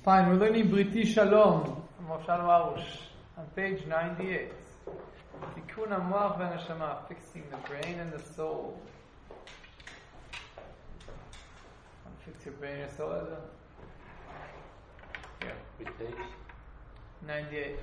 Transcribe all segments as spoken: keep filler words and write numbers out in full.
Fine, we're learning Briti Shalom from Rav Shalom Arush on page ninety-eight. Tikkun HaMoach VeHaNeshama, fixing the brain and the soul. Fix your brain and soul, Ezra. Here. Which page? ninety-eight.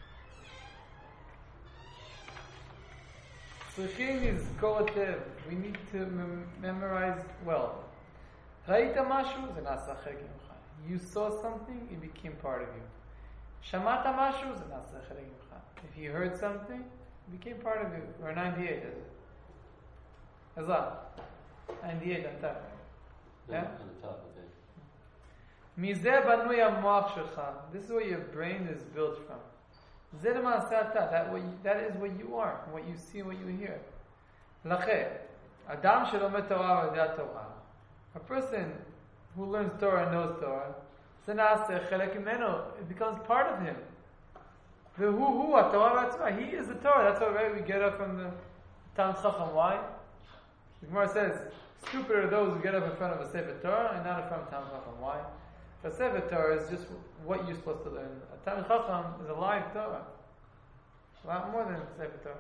Tzrichim is kotev. We need to mem- memorize well. Ra'ita mashu, זה נעשה חלק ממך. You saw something, it became part of you. שמעת משהו, זה נעשה חלק ממך. If you heard something, it became part of you. Or ninety-eight, is it? Ezra, ninety-eight on top. No, Yeah? on the top, okay. מזה בנוי המוח שלך. This is what your brain is built from. זה למעשה אתה. That, what you, that is what you are, what you see and what you hear. לכן, אדם שלומד תורה ויודע תורה, a person who learns Torah and knows Torah, זה נעשה חלק ממנו. It becomes part of him. והוא הוא התורה בעצמה. He is the Torah. That's why right, we get up from the Talmid Chacham. Why? The Gemara says, stupid are those who get up in front of a Sefer Torah and not in front of Talmid Chacham. Why? A Sefer Torah is just what you're supposed to learn. A Talmid Chacham is a live Torah. A lot more than a Sefer Torah.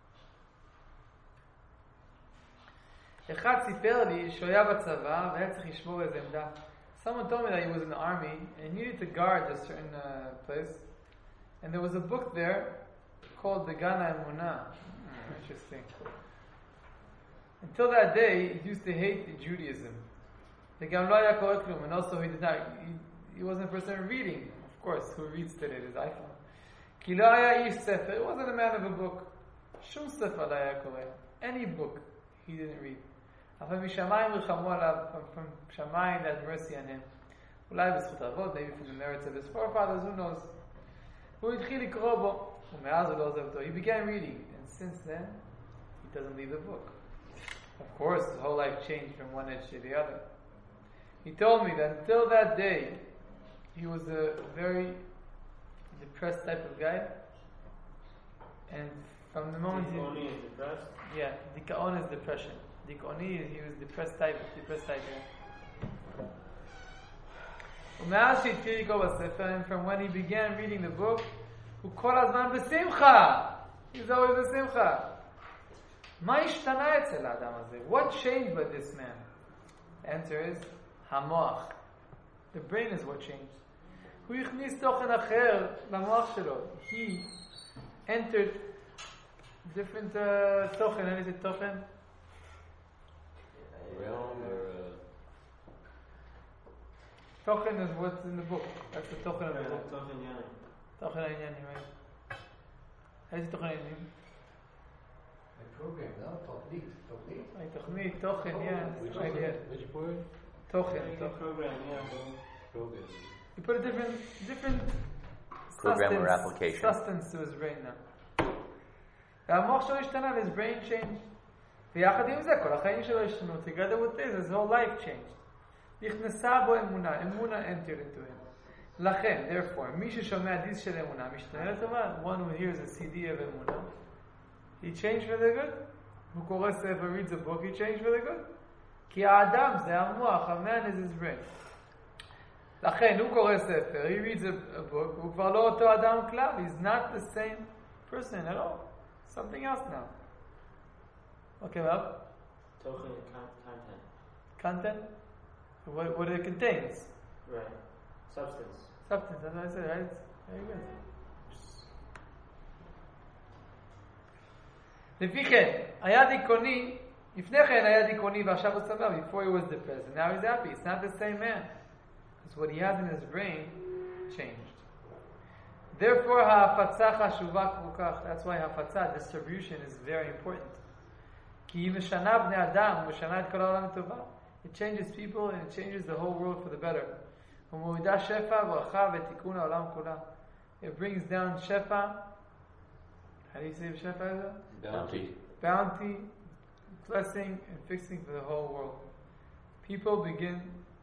אחד סיפר לי שהוא היה בצבא והיה צריך לשמור איזה עמדה. Someone told me that he was in the army and he needed to guard a certain uh, place. And there was a book there called the Gana Emunah. Hmm, interesting. Until that day, he used to hate Judaism. The גם לא היה קורא כלום, and also he did not, he, he wasn't a person reading. Of course, who reads today? His iPhone. כי לא היה איש ספר, he wasn't a man of a book. שום ספר לא היה קורא. Any book, he didn't read. אבל משמיים רחמו עליו, from שמיים had mercy on him. אולי בזכות אבות, maybe from the merits of his forefathers, who knows. הוא התחיל לקרוא בו, ומאז הוא לא עוזב אותו. He began reading, and since then, he doesn't leave the book. Of course, his whole life changed from one edge to the other. He told me that until that day, he was a very depressed type of guy. And from the moment he... Dikoni is depressed? Yeah, Dikaon is depression. Dikoni is he was depressed type, depressed type. Yeah. ומאז שהתחיל לקרוא בספר, and from when he began reading the book, הוא כל הזמן בשמחה. He's always בשמחה. מה השתנה אצל האדם הזה? What changed by this man? The answer is, המוח. The brain is what changed. הוא הכניס תוכן אחר למוח שלו. He entered different uh, תוכן. אין איזה תוכן? Realm or... Uh... תוכן is what's in the book. That's the תוכן of the book. תוכן יין. תוכן העניינים, right? איזה תוכן העניינים? program, no? תוכנית, תוכנית. Right, תוכנית, תוכן, yeah. Which, Right, yeah. which word? תוכן, Yeah, תוכן. program, yeah. Program. You put a different, different Program or sustenance- application. sustenance to his brain now. והמוח שלו השתנה, his brain changed. ויחד עם זה, כל החיים שלו השתנו. Together with this, his whole life changed. נכנסה בו אמונה, אמונה entered into him. לכן, therefore, מי ששומע דיס של אמונה, משתנה לטובה, one who hears a C D of אמונה, he changed for the good. הוא קורא ספר, reads a book, he changed for the good. כי האדם זה המוח, a man is his brain. לכן, הוא קורא ספר, he reads a, a book, הוא כבר לא אותו אדם כלל, he's not the same person at all. Something else now. Okay, well, תוכן, content. content? What, what it contains? Right. Substance. Substance, that's what I said, right? Very good. לפי כן, היה דיכאוני, לפני כן היה דיכאוני ועכשיו הוא שמח, before he was depressed, and now he's happy. It's not the same man. Because what he has in his brain changed. Therefore, ההפצה חשובה כל כך. That's why ההפצה, distribution, is very important. כי היא משנה בני אדם, ומשנה את כל העולם לטובה. It changes people and it changes the whole world for the better. ומורידה שפע, ברכה ותיקון העולם כולה. It brings down שפע. How do you say שפע? Bounty. Bounty, blessing, and fixing for the whole world. People begin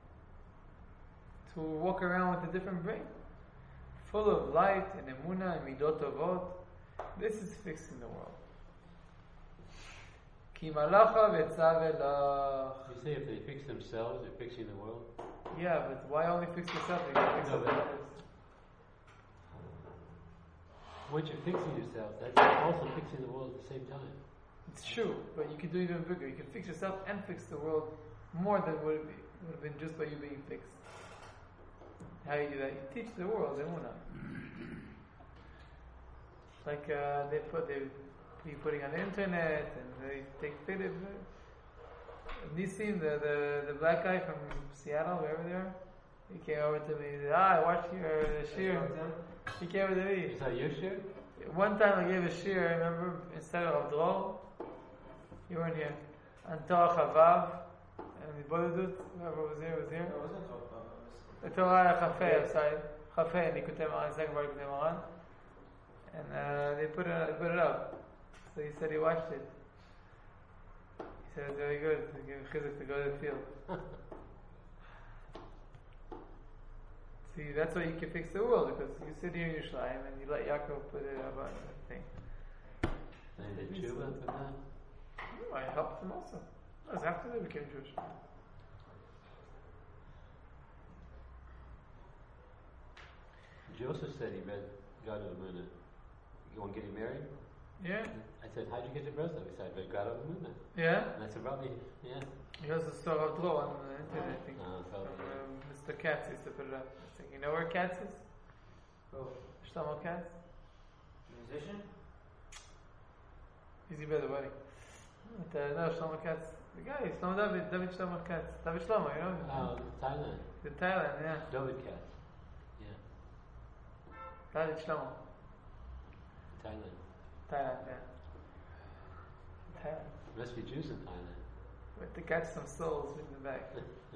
to walk around with a different brain, full of light and emunah and midot tovot. This is fixing the world. Ki malacha v'tzav elach. You say if they fix themselves, they're fixing the world? Yeah, but why only fix yourself? You can fix No, other but- others. Once you're fixing yourself, that's also fixing the world at the same time. It's true, but you can do it even bigger. You can fix yourself and fix the world more than would it be, would have been just by you being fixed. How you do that? You teach the world, they won't know. Like uh, they put they be putting on the internet and they take pictures. Nissim, the, the the black guy from Seattle, wherever they are, he came over to me. He said, "Ah, I watched your shir." He came over to me. Is that your share? One time I gave a shir, I remember, instead of Avdrol, you weren't here, and Torah Chavav, and the Bodadut, whoever was here, was here. No, it wasn't Torah. The Torah Chafei, I'm sorry, Chafei, and Likutei Moharan, second part of Likutei Moharan, and uh, they put it, put it up. So he said he watched it. He said it's very good, to give chizuk to go to the field. See, that's why you can fix the world, because you sit here in Yerushalayim and you let Yaakov put it up on the thing. And the tshuva for that? Oh, I helped them also. That was after they became Jewish. Joseph said he read God of the Moon. You want to get him married? Yeah? I said, how'd you get your breast up? He said, I read God of the Moon. Yeah? And I said, probably, yeah. He also saw a draw on the internet, I think. Uh, From, probably, yeah. um, Mister Katz used to put it up. I think, you know where Katz is? Oh, Shlomo Katz? musician? He's by the wedding. But, uh, no, Shlomo Katz. The guy, Shlomo David, David Shlomo Katz. David Shlomo, you know? Uh, Thailand. The Thailand, yeah. David Katz. Yeah. David Shlomo. Thailand. Thailand, yeah. Thailand. There must be Jews in Thailand. But to catch some souls in the back.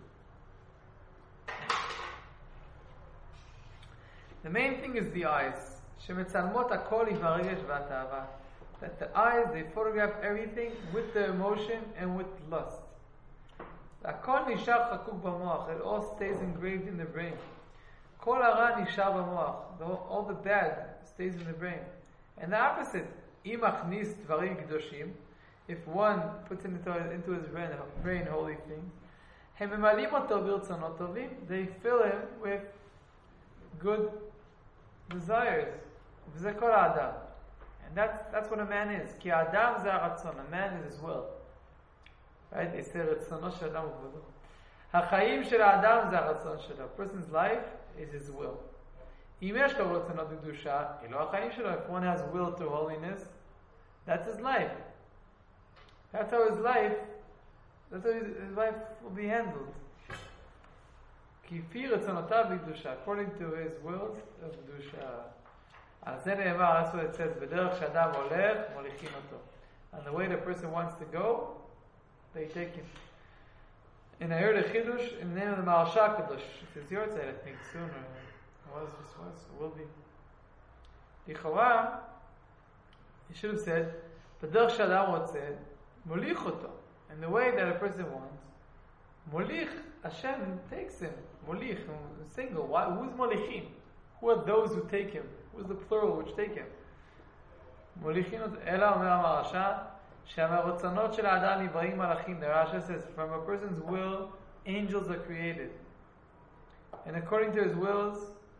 The main thing is the eyes. שמצלמות הכל עם הרגש והתאווה. That the eyes, they photograph everything with the emotion and with lust. הכל נשאר חקוק במוח. It all stays engraved in the brain. כל הרע נשאר במוח. The whole- All the bad stays in the brain. And the opposite. אם מכניס דברים קדושים, if one puts into, into his brain, brain holy things, הם ממלאים אותו ברצונות טובים. They fill him with good desires. וזה כל האדם. And that's, that's what a man is. כי האדם זה הרצון. A man is his will. Right? They say רצונו של אדם ובודו. החיים של האדם זה הרצון שלו. A person's life is his will. אם יש לו רצונות בקדושה, אלו החיים שלו. If one has will to holiness, that's his life. That's how his life, that's how his, his life will be handled. כי לפי רצונותיו בקדושה, according to his will of קדושה. על זה נאמר, that's what it says, בדרך שאדם הולך, מוליכים אותו. And the way the person wants to go, they take him. And I heard a chidush in the name of the Maharsha Kadosh. If it's your side, I think soon, or was, just was, will be. לכאורה, he should have said, בדרך שאדם רוצה, מוליך אותו. And the way that a person wants, מוליך, Hashem takes him. מוליך, single. Why, who's מוליכים? Who are those who take him? Who's the plural which take him? מוליכים אותו. אלא אומר המהרש"א, שהמרצונות של האדם נבראים מלאכים. The Rashi says, from a person's will, angels are created. And according to his wills,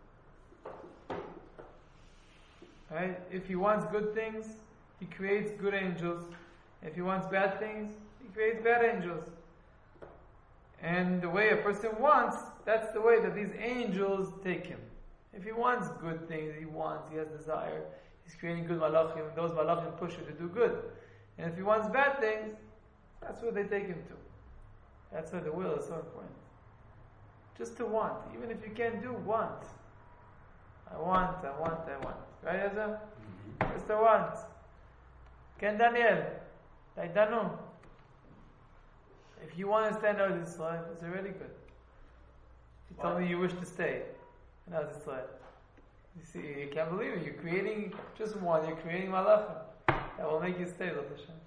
right? If he wants good things, he creates good angels. If he wants bad things, he creates bad angels. And the way a person wants, that's the way that these angels take him. If he wants good things, he wants, he has desire, he's creating good malachim, and those malachim push him to do good. And if he wants bad things, that's where they take him to. That's why the will is so important. Just to want, even if you can't do, want. I want, I want, I want. Right, Ezra? Mm-hmm. Just to want. Ken Daniel, Taidanu. If you want to stand out of this life, it's already good. You told me you wish to stay. And out of this life. You see, you can't believe it. You're creating just one, you're creating malachim. That will make you stay, Lord Hashem.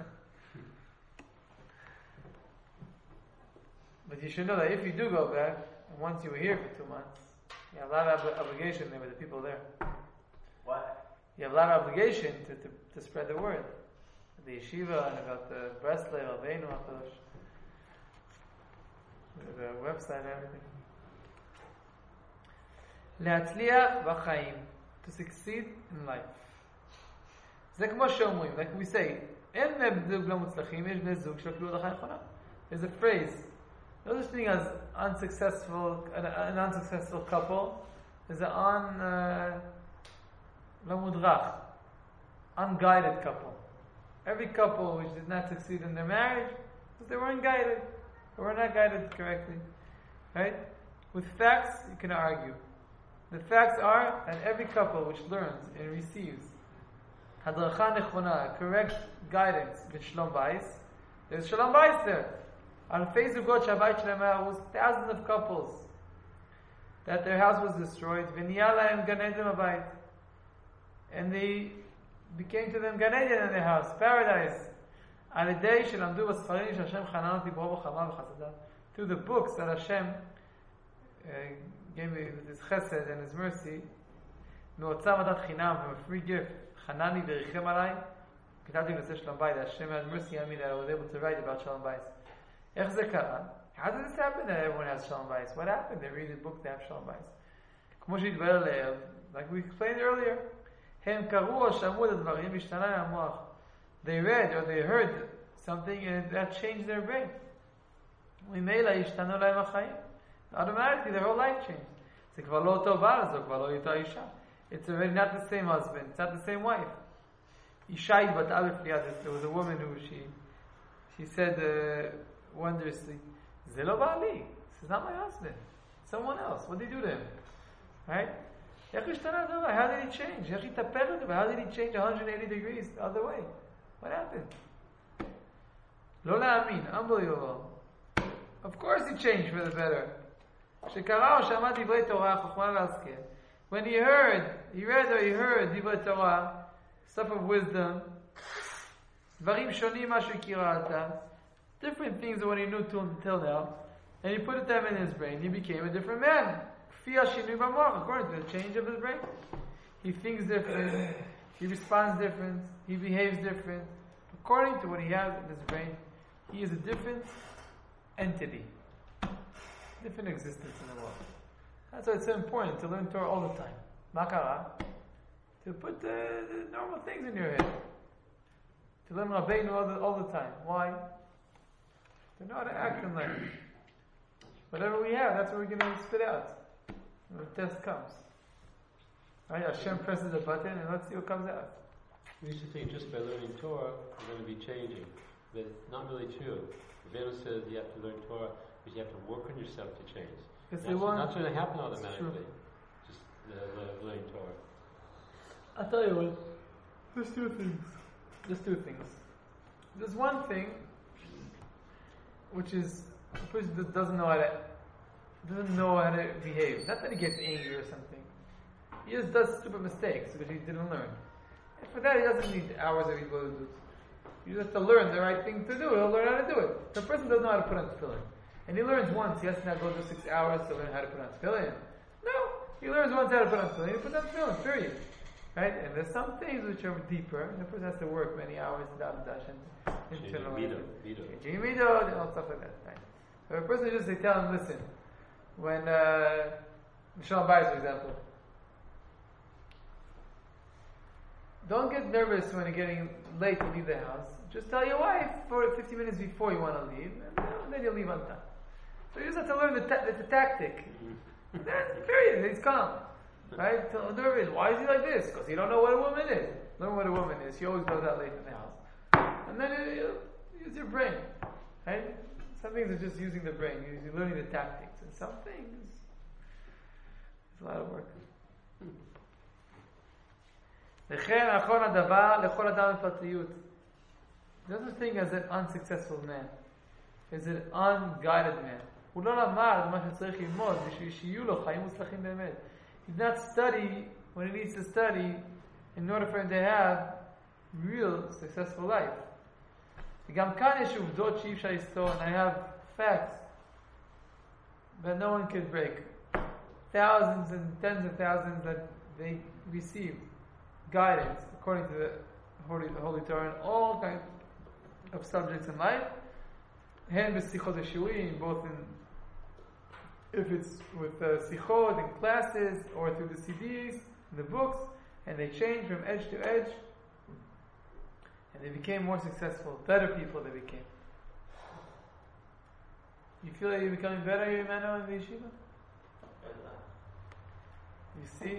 But you should know that if you do go back, and once you were here for two months, you have a lot of ob- obligation there with the people there. What? You have a lot of obligation to, to, to spread the word. The yeshiva and about the Breslev, Albeinu, HaKadosh. The website and everything. להצליח בחיים, to succeed in life. זה כמו שאומרים, like we say, אין בני זוג לא מוצלחים, יש בני זוג שלא קיבלו את החיים הנכונה. There's a phrase, no such thing as unsuccessful, an, an unsuccessful couple, there's an un, uh, לא מודרך, unguided couple. Every couple which did not succeed in their marriage, because they weren't guided, they were not guided correctly. Right? With facts, you can argue. The facts are that every couple which learns and receives hadracha nechona, correct guidance, with shalom bayis, there's shalom bayis there. Alfei zugot shabayit shlema was thousands of couples that their house was destroyed. V'niyah lahem gan eden habayit, and they became to them gan eden in their house, paradise. Al yedei shelamdu b'sfarim sh'Hashem chanan oti bo b'chama v'chasadav, through the books that Hashem uh, gave me with His chesed and His mercy. Me'otzah madat chinam, from a free gift. Chanani v'richem alai. כתבתי בנושא שלום בית, Hashem had mercy on me that I was able to write about Shalom Bayis. איך זה קרה? How did this happen that everyone has Shalom Bayis? What happened? They read the book, they have Shalom Bayis. כמו שהתברר לעיל, like we explained earlier, הם קראו או שמעו את הדברים והשתנה להם המוח. They read or they heard something and that changed their brain. ממילא השתנו להם החיים. Automatically their whole life changed. זה כבר לא אותו בעל, זו כבר לא אותה אישה. It's already not the same husband, it's not the same wife. Isha התבטאה בפליאה, there was a woman who she she said uh, wondrously, זה לא בעלי, this is not my husband, it's someone else, what did he do to him? Right? איך השתנה הדבר? How did he change? איך התהפך הדבר? How did he change one hundred eighty degrees the other way? What happened? לא להאמין, unbelievable. Of course he changed for the better. שקרא או שמע דברי תורה, חוכמה להשכיל. When he heard, he read or he heard דברי תורה, stuff of wisdom, דברים שונים מה שהכירה עתה, different things than what he knew until now, and he put them in his brain, he became a different man. כפי השינוי במוח, according to the change of his brain. He thinks different, he responds different, he behaves different. According to what he has in his brain, he is a different entity. Different existence in the world. That's why it's so important to learn Torah all the time. Makara. To put the, the normal things in your head. To learn Rabbeinu all the, all the time. Why? To know how to act in life. Whatever we have, that's what we're going to spit out when the test comes. Right? Hashem presses the button and let's see what comes out. We used to think just by learning Torah, we're going to be changing. But it's not really true. Rabbeinu says you have to learn Torah, but you have to work on yourself to change. That's not going to happen automatically. Just uh, learning Torah. I'll tell you what. There's two things. There's two things. There's one thing, which is a person that doesn't know how to doesn't know how to behave. Not that he gets angry or something. He just does stupid mistakes because he didn't learn. And for that, he doesn't need hours of ego to do. You just have to learn the right thing to do. He'll learn how to do it. The person doesn't know how to put on tefillin. And he learns once, he has to now go to six hours to learn how to put on tefillin. No, he learns once how to put on tefillin, he puts on tefillin, period. Right? And there's some things which are deeper, and the person has to work many hours without dash and Changing mido, mido. Changing mido, and all stuff like that. Right? But a person just they tell him, listen, when uh Shalom Bayis, for example, don't get nervous when you're getting late to leave the house. Just tell your wife for fifty minutes before you want to leave, and then you'll leave on time. So you just have to learn the, ta- the, the tactic. And then, period, he's calm. Right? Tell him nervous. Why is he like this? Because you don't know what a woman is. Learn what a woman is. She always goes out late in the house. And then you, you use your brain. Right? Some things are just using the brain. You're learning the tactics. And some things, it's a lot of work. לכן נכון הדבר לכל אדם בפרטיות. The other thing as an unsuccessful man is an unguided man. הוא לא למד מה שצריך ללמוד בשביל שיהיו לו חיים מוצלחים באמת. He did not study when he needs to study in order for him to have real successful life. וגם כאן יש עובדות שאי אפשר לסתור, and I have facts that no one can break. Thousands and tens of thousands that they received guidance according to the Holy, the Holy Torah in all kinds of subjects in life. הן בשיחות השיעורים, both in if it's with uh, sichot and classes, or through the C Ds, the books, and they changed from edge to edge, and they became more successful, better people they became. You feel like you're becoming better, Emmanuel, in the yeshiva? You see?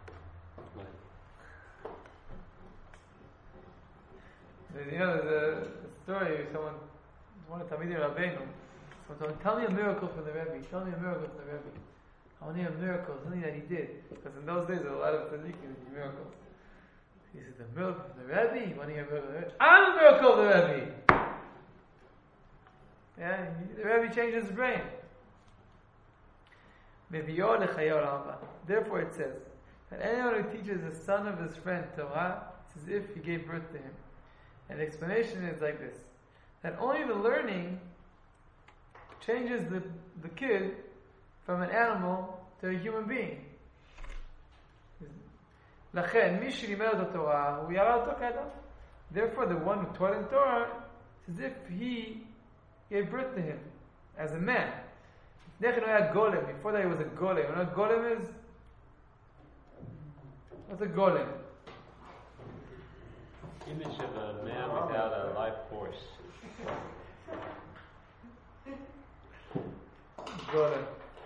You know, there's a story, someone, one of Talmidei Rabbeinu, someone told him, tell me a miracle from the Rebbe, tell me a miracle from the Rebbe. I want to hear a miracle, something that he did. Because in those days, there were a lot of tzaddikim and miracles. He said, the miracle from the Rebbe? You want to hear a miracle from the Rebbe? I'm a miracle of the Rebbe! Yeah, the Rebbe changed his brain. Therefore it says, that anyone who teaches the son of his friend Torah, it's as if he gave birth to him. And the explanation is like this, that only the learning changes the, the kid from an animal to a human being. Therefore the one who taught him Torah, it's as if he gave birth to him as a man. Before that he was a golem. You know what golem is? What's a golem? Image of a man without a life force. Golem.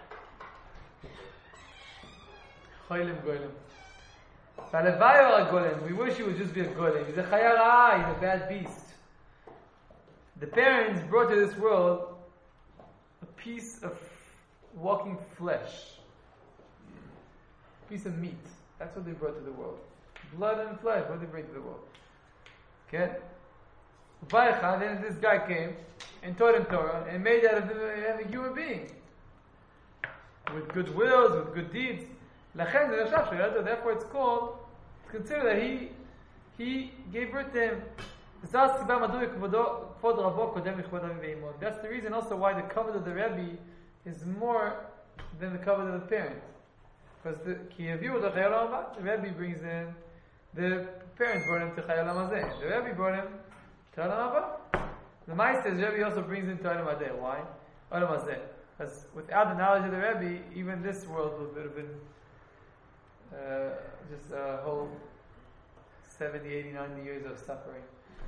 Cholim golem. Salevai or a golem. We wish he would just be a golem. He's a chayara. He's a bad beast. The parents brought to this world a piece of walking flesh. A piece of meat. That's what they brought to the world. Blood and flesh. What did they bring to the world? Okay? Then this guy came and taught him Torah and made out of him a human being. With good wills, with good deeds. Therefore it's called, it's considered that he he gave birth to him. That's the reason also why the covenant of the Rebbe is more than the covenant of the parents. Because the the Rebbe brings in, the parents brought him to Chayal HaMazeh. The Rebbe brought him to Olam Haba. The Mai says the Rebbe also brings him to Olam Hazeh. Why? Olam Hazeh. Because without the knowledge of the Rebbe, even this world would have been uh, just a whole seventy, eighty, ninety years of suffering.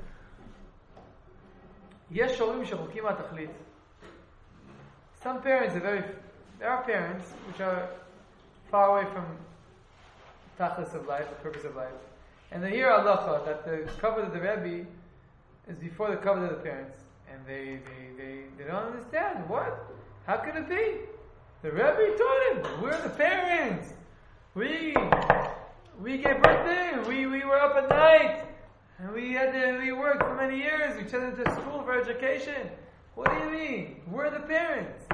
Yes, shorim shechukim atachlit. Some parents are very, there are parents which are far away from tachlis of life, the purpose of life. And they hear halacha that the covenant of the Rebbe is before the covenant of the parents. And they, they, they, they don't understand. What? How could it be? The Rebbe taught him. We're the parents. We we gave birth to him. We, we were up at night. And we had to, we worked for many years. We sent him to school for education. What do you mean? We're the parents.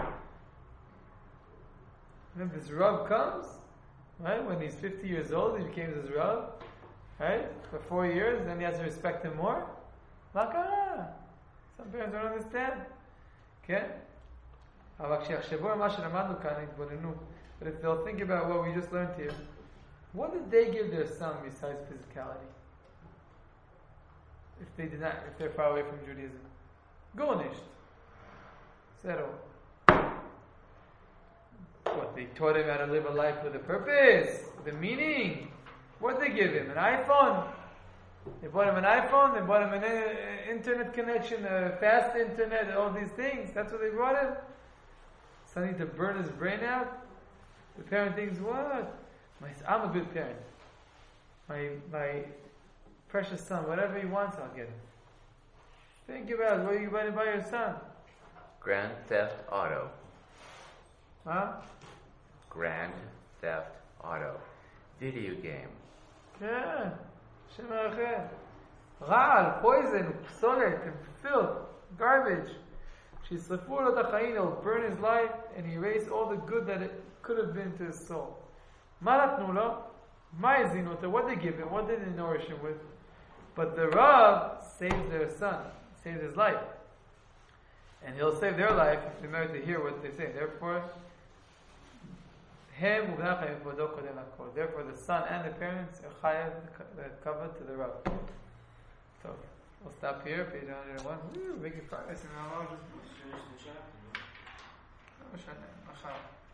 And then this Rav comes, right? When he's fifty years old, he became his Rav, right? For four years, then he has to respect him more. Laka. Some parents don't understand. Okay? But if they'll think about what we just learned here, what did they give their son besides physicality? If they did not, if they're far away from Judaism, Gornished. Zero. What, they taught him how to live a life with a purpose, with a meaning. What did they give him? An iPhone. They bought him an iPhone. They bought him an uh, internet connection, a fast internet, all these things. That's what they brought him. Something to burn his brain out. The parent thinks, what? My, I'm a good parent. My my precious son, whatever he wants, I'll get him. Think about it. What are you going to buy your son? Grand Theft Auto. Huh? Grand Theft Auto. Video game. Yeah. Shem Arachem. Ra'al, poison, psolet, and filth, garbage. She'slefur lo tachayin, he'll burn his life and erase all the good that it could have been to his soul. Ma natnu lo? Ma yazinu oto? What did they give him? What did they nourish him with? But the Rav saves their son, saves his life. And he'll save their life if they merit to hear what they say. Therefore, him Therefore, the son and the parents are chayav the cover to the Rav. So, we'll stop here. Page one hundred one. We're making progress in our Finish the chapter.